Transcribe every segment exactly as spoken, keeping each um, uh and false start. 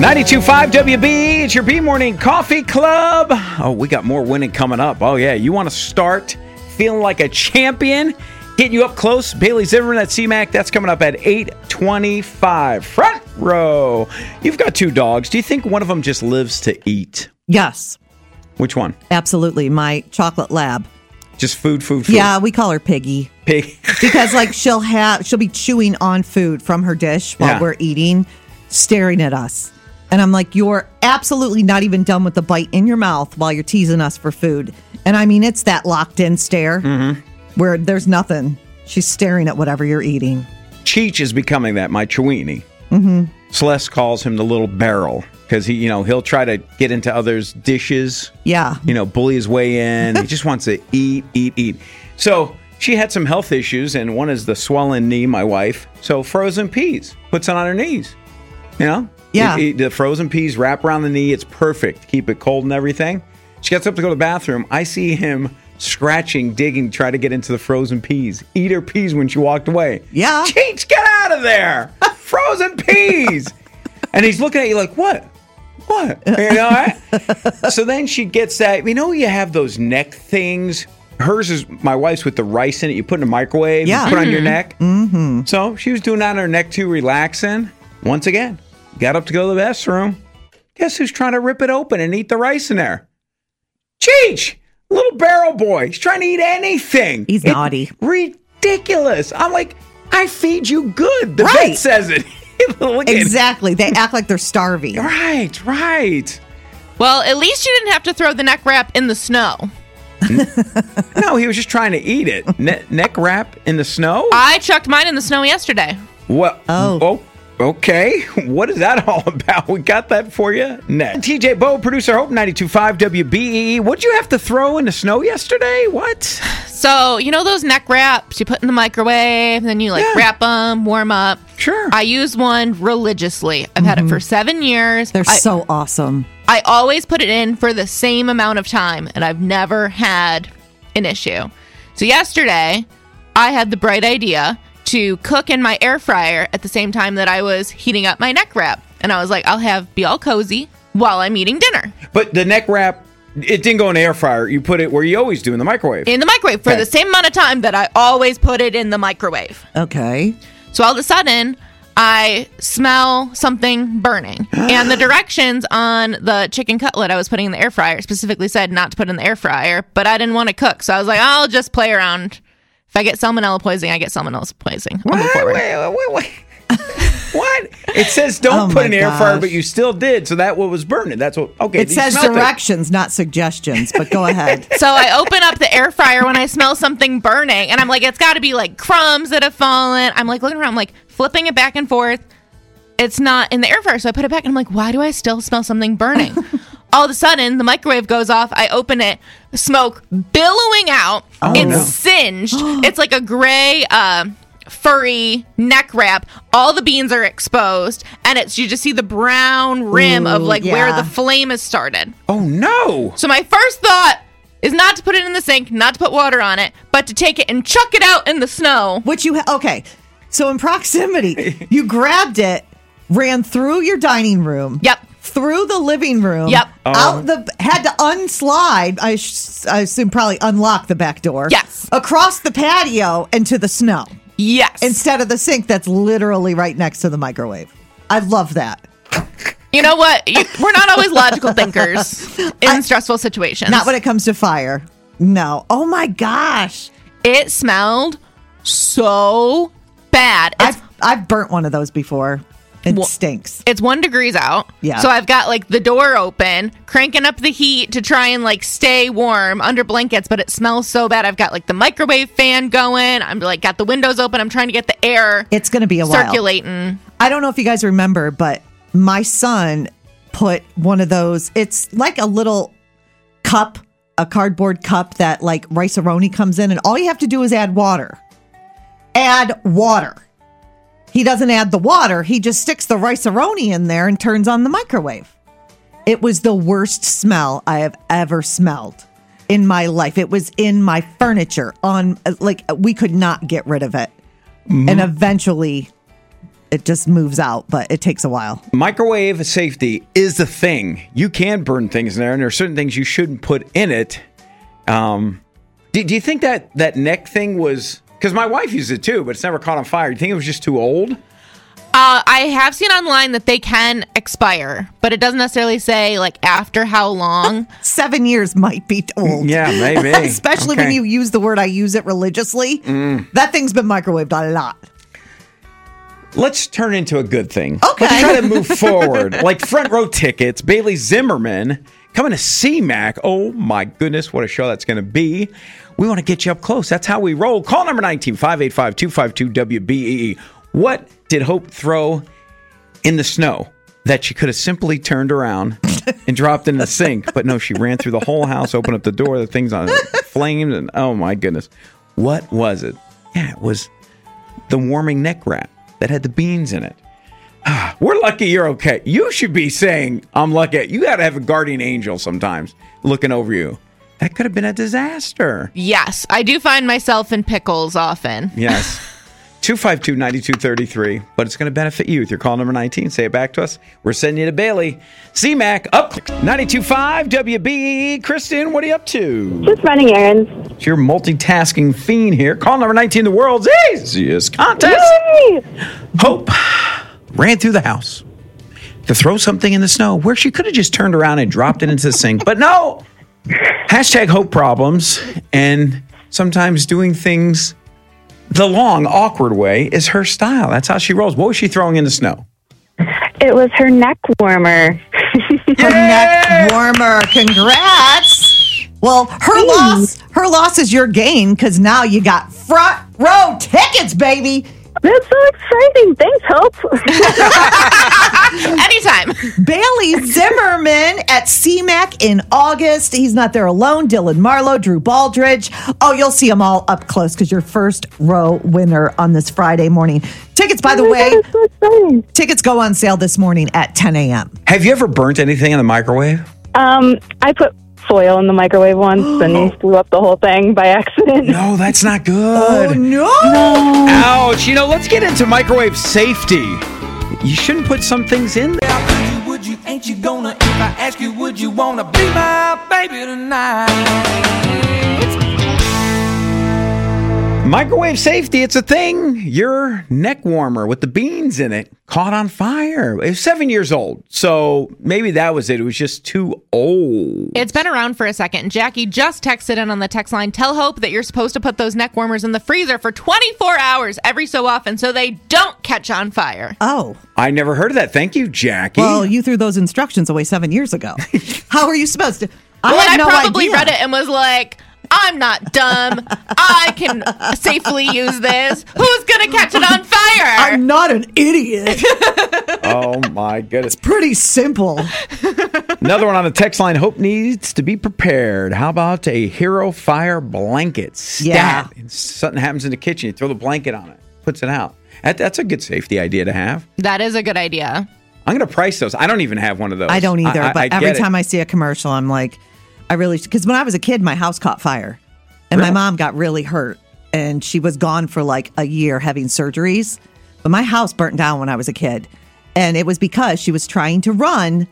ninety-two point five W B, it's your B-Morning Coffee Club. Oh, we got more winning coming up. Oh, yeah. You want to start feeling like a champion? Getting you up close. Bailey Zimmerman at C MAC. That's coming up at eight twenty-five. Front row. You've got two dogs. Do you think one of them just lives to eat? Yes. Which one? Absolutely. My chocolate lab. Just food, food, food. Yeah, we call her Piggy. Pig. Because like she'll have, she'll be chewing on food from her dish while Yeah. we're eating, staring at us. And I'm like, you're absolutely not even done with the bite in your mouth while you're teasing us for food. And I mean, it's that locked in stare Mm-hmm. where there's nothing. She's staring at whatever you're eating. Cheech is becoming that, my Chewini. Mm-hmm. Celeste calls him the little barrel because he, you know, he'll try to get into others' dishes. Yeah. You know, bully his way in. He just wants to eat, eat, eat. So she had some health issues, and one is the swollen knee, my wife. So frozen peas, puts it on her knees. You know? Yeah. Eat- eat the frozen peas wrap around the knee. It's perfect. Keep it cold and everything. She gets up to go to the bathroom. I see him scratching, digging, try to get into the frozen peas. Eat her peas when she walked away. Yeah. Cheech, get out of there! Frozen peas! And he's looking at you like, what? What? You know, right? So then she gets that, you know, you have those neck things. Hers is, my wife's with the rice in it. You put in a microwave, Yeah. you put on your neck. Mm-hmm. So she was doing that on her neck too, relaxing. Once again, got up to go to the bathroom. Guess who's trying to rip it open and eat the rice in there? Cheech! Little barrel boy. He's trying to eat anything. He's It's naughty. ridiculous. I'm like, I feed you good. The Right. vet says it. Look at- Exactly. They act like they're starving. Right, right. Well, at least you didn't have to throw the neck wrap in the snow. No, he was just trying to eat it. Ne- neck wrap in the snow? I chucked mine in the snow yesterday. What? Oh. oh. Okay. What is that all about? We got that for you next. T J Bo, producer Hope, ninety-two point five W B E E. What'd you have to throw in the snow yesterday? What? So, you know those neck wraps you put in the microwave, then you like Yeah. wrap them, warm up? Sure. I use one religiously. I've had it for seven years. They're I, so awesome. I always put it in for the same amount of time, and I've never had an issue. So yesterday, I had the bright idea to cook in my air fryer at the same time that I was heating up my neck wrap. And I was like, I'll have be all cozy while I'm eating dinner. But the neck wrap, it didn't go in the air fryer. You put it where you always do, in the microwave. In the microwave for Okay. the same amount of time that I always put it in the microwave. Okay. So all of a sudden, I smell something burning. And the directions on the chicken cutlet I was putting in the air fryer specifically said not to put in the air fryer, but I didn't want to cook. So I was like, I'll just play around. If I get salmonella poisoning, I get salmonella poisoning. I'll move Wait, forward. wait, wait, wait. What? It says don't Oh put my in the air fryer, gosh. but you still did. So that what was burning. That's what. Okay. It you says smelled it. directions, not suggestions, but go ahead. So I open up the air fryer when I smell something burning, and I'm like, it's got to be like crumbs that have fallen. I'm like looking around, I'm like flipping it back and forth. It's not in the air fryer, so I put it back, and I'm like, why do I still smell something burning? All of a sudden, the microwave goes off. I open it, smoke billowing out. Oh, it's no. singed. It's like a gray, uh, furry neck wrap. All the beans are exposed, and it's you just see the brown rim of Ooh, like where yeah. the flame has started. Oh no! So my first thought is not to put it in the sink, not to put water on it, but to take it and chuck it out in the snow. Which you ha- okay. So in proximity, you grabbed it, ran through your dining room. Yep. Through the living room. Yep. Out the had to unslide. I, sh- I assume probably unlock the back door. Yes. Across the patio into the snow Yes. instead of the sink that's literally right next to the microwave. I love that. You know what? You, we're not always logical thinkers in stressful situations. Not when it comes to fire. No. Oh my gosh. It smelled so bad. It's, I've I've burnt one of those before. It Well, stinks. it's one degrees out. Yeah. So I've got like the door open, cranking up the heat to try and like stay warm under blankets, but it smells so bad. I've got like the microwave fan going. I'm like got the windows open. I'm trying to get the air It's going to be a while. circulating. I don't know if you guys remember, but my son put one of those. It's like a little cup, a cardboard cup that like Rice-A-Roni comes in, and all you have to do is add water. Add water. He doesn't add the water. He just sticks the Rice-A-Roni in there and turns on the microwave. It was the worst smell I have ever smelled in my life. It was in my furniture on like we could not get rid of it. Mm-hmm. And eventually it just moves out, but it takes a while. Microwave safety is the thing. You can burn things in there, and there are certain things you shouldn't put in it. Um, do, do you think that that neck thing was... Because my wife used it too, but it's never caught on fire. Do you think it was just too old? Uh, I have seen online that they can expire, but it doesn't necessarily say like after how long. Seven years might be old. Yeah, maybe. Especially Okay. when you use the word I use it religiously. Mm. That thing's been microwaved a lot. Let's turn into a good thing. Okay. Let's try to move forward. Like front row tickets, Bailey Zimmerman coming to C MAC. Oh my goodness, what a show that's going to be. We want to get you up close. That's how we roll. Call number nineteen, five eight five, two five two, W B E E. What did Hope throw in the snow that she could have simply turned around and dropped in the sink? But no, she ran through the whole house, opened up the door, the thing's on flames, and oh my goodness. What was it? Yeah, it was the warming neck wrap that had the beans in it. We're lucky you're okay. You should be saying, I'm lucky. You got to have a guardian angel sometimes looking over you. That could have been a disaster. Yes, I do find myself in pickles often. Yes. two five two, nine two three three. But it's going to benefit you with your call number nineteen. Say it back to us. We're sending you to Bailey. C MAC up ninety-two point five W B E E. Kristen, what are you up to? Just running errands. It's your multitasking fiend here. Call number nineteen, the world's easiest contest. Yay! Hope ran through the house to throw something in the snow where she could have just turned around and dropped it into the sink. But no. Hashtag Hope problems, and sometimes doing things the long, awkward way is her style. That's how she rolls. What was she throwing in the snow? It was her neck warmer. Her neck warmer. Congrats. Well, her loss, her loss is your gain because now you got front row tickets, baby. That's so exciting. Thanks, Hope. Anytime. Bailey Zimmerman at C MAC in August. He's not there alone. Dylan Marlowe, Drew Baldridge. Oh, you'll see them all up close because you're first row winner on this Friday morning. Tickets, by the Oh my way, God, it's so exciting. tickets go on sale this morning at ten a.m. Have you ever burnt anything in the microwave? Um, I put foil in the microwave once and blew up the whole thing by accident. No, that's not Oh, good. no. Ouch. You know, let's get into microwave safety. You shouldn't put some things in there. Would you, would you, ain't you gonna, if I ask you, would you wanna be my baby tonight? Microwave safety, it's a thing. Your neck warmer with the beans in it caught on fire. It was seven years old, so maybe that was it. It was just too old. It's been around for a second. Jackie just texted in on the text line. Tell Hope that you're supposed to put those neck warmers in the freezer for twenty-four hours every so often so they don't catch on fire. Oh, I never heard of that. Thank you, Jackie. well, you threw those instructions away seven years ago. How are you supposed to? I Well, had I no probably idea. read it and was like, I'm not dumb. I can safely use this. Who's going to catch it on fire? I'm not an idiot. Oh, my goodness. Pretty simple. Another one on the text line. Hope needs to be prepared. How about a Hero Fire blanket? Stat. Yeah. If something happens in the kitchen, you throw the blanket on it, puts it out. That, that's a good safety idea to have. That is a good idea. I'm going to price those. I don't even have one of those. I don't either, I, I, but I every get it. time I see a commercial, I'm like, I really, because when I was a kid, my house caught fire and Really? my mom got really hurt and she was gone for like a year having surgeries. But my house burnt down when I was a kid. And it was because she was trying to run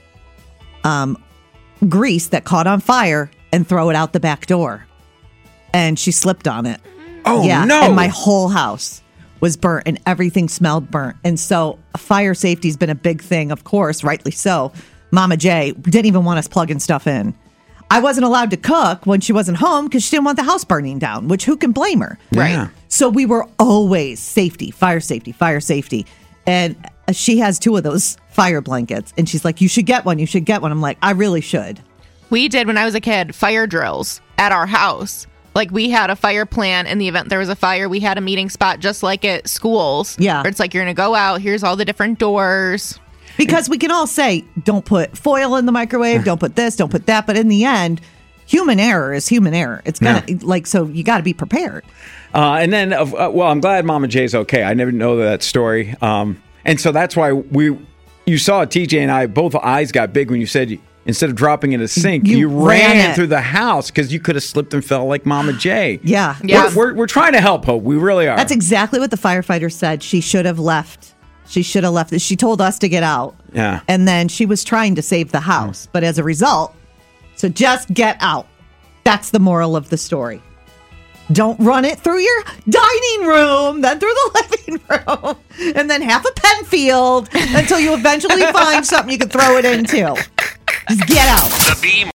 um, grease that caught on fire and throw it out the back door. And she slipped on it. Oh, yeah, no. and my whole house was burnt and everything smelled burnt. And so fire safety's been a big thing, of course, rightly so. Mama J didn't even want us plugging stuff in. I wasn't allowed to cook when she wasn't home because she didn't want the house burning down, which who can blame her? Yeah. So we were always safety, fire safety, fire safety. And she has two of those fire blankets. And she's like, you should get one. You should get one. I'm like, I really should. We did, when I was a kid, fire drills at our house. Like, we had a fire plan in the event there was a fire. We had a meeting spot just like at schools. Yeah. Where it's like, you're going to go out. Here's all the different doors. Because we can all say, don't put foil in the microwave, don't put this, don't put that. But in the end, human error is human error. It's gonna like, so you got to be prepared. Uh, and then, uh, well, I'm glad Mama J's okay. I never know that story. Um, and so that's why we, you saw T J and I, both eyes got big when you said you, instead of dropping in a sink, you, You ran, ran it. through the house because you could have slipped and fell like Mama J. Yeah. Yeah. We're, we're, we're trying to help, Hope. We really are. That's exactly what the firefighter said. She should have left She should have left it. She told us to get out. Yeah. And then she was trying to save the house. But as a result, so just get out. That's the moral of the story. Don't run it through your dining room, then through the living room, and then half a Penfield until you eventually find something you can throw it into. Just get out. The B